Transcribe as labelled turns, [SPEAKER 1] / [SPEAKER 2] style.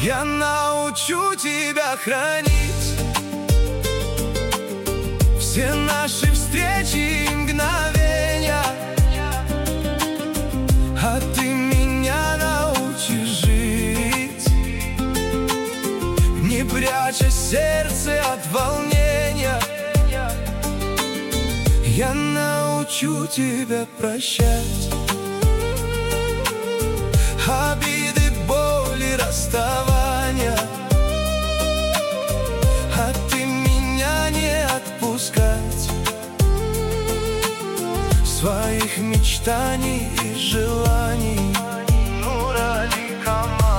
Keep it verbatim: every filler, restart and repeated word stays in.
[SPEAKER 1] Я научу тебя хранить все наши встречи и мгновения, а ты меня научишь жить, не пряча сердце от волнения. Я научу тебя прощать обиды, боли, расставания, а ты меня не отпускать своих мечтаний и желаний. Нурали Камал.